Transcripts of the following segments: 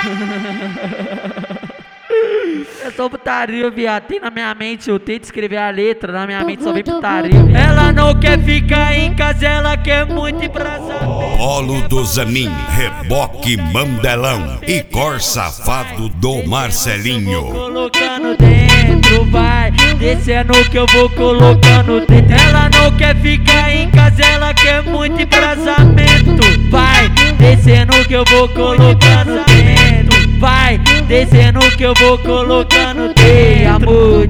Eu sou putaria, viado. Tem na minha mente, eu tento escrever a letra, na minha mente só vem putaria. Ela não quer ficar em casa, ela quer muito ir pra saber. Polo do Zanin, reboque Mandelão e cor safado do Marcelinho. Colocando dentro, vai descendo que eu vou colocando dentro. Ela não quer ficar em casa, ela quer muito embrasamento. Vai descendo que eu vou colocando dentro. Vai descendo que eu vou colocando. Ei, amor,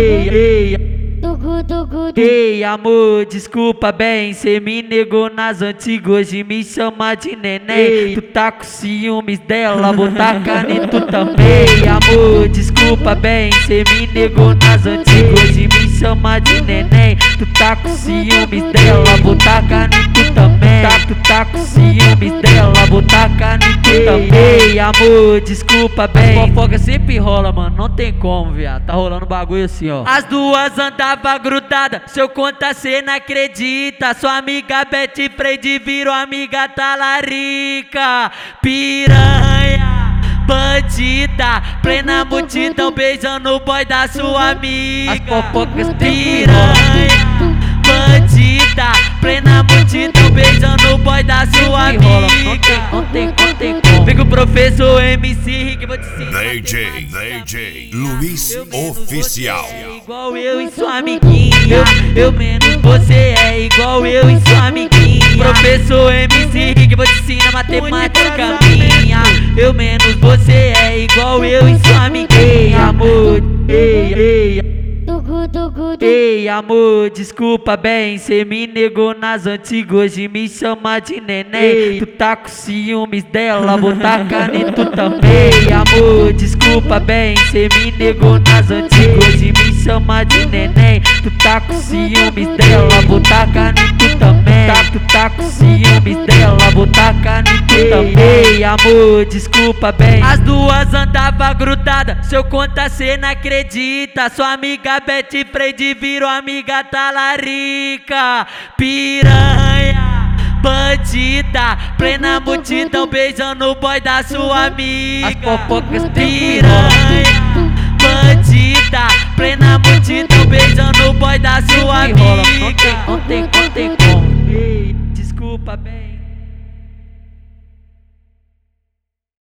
ei, amor, desculpa bem, cê me negou nas antigas, hoje me chama de neném. Tu tá com ciúmes dela, vou tacar em tu também. Amor, desculpa bem, cê me negou nas antigas, hoje me chama de neném. Tu tá com ciúmes dela, vou tacar em tu também. Tu tá com ciúmes dela, vou tacar em tu também. Ei, amor, desculpa bem. A fofoca sempre rola, mano, não tem como, viado. Tá rolando bagulho assim, ó. As duas andava grudada, se eu contar cê não acredita. Sua amiga Betty Freide virou amiga talarica. Piranha, bandida, plena multidão beijando o boy da sua amiga. As fofocas piranha, bandida, plena multidão beijando o boy da sua amiga. Não tem como. Vem com o professor MC Rick, vou te ensinar. DJ Luiz Oficial. É igual eu e sua amiguinha. Eu menos você é igual eu e sua amiguinha. Professor MC Rick, vou te ensinar matemática minha. Eu menos você é igual eu e sua amiguinha. Amor, ei, amor, desculpa bem, cê me negou nas antigas, hoje me chama de neném. Tu tá com ciúmes dela, vou tacar em tu também. Amor, desculpa bem, cê me negou nas antigas, hoje me chama de neném. Tu tá com ciúmes dela, vou tacar em tu também. Tu tá com ciúmes dela, vou tacar em tu também. Ei, amor, desculpa bem. As duas andava grudada, se eu contar cê não acredita. Sua amiga Betty Freide virou amiga talarica. Piranha, bandida, plena multidão beijando o boy da sua amiga. As fofocas piranha, bandida, plena multidão beijando o boy da sua amiga. Não tem como. Ei, desculpa bem.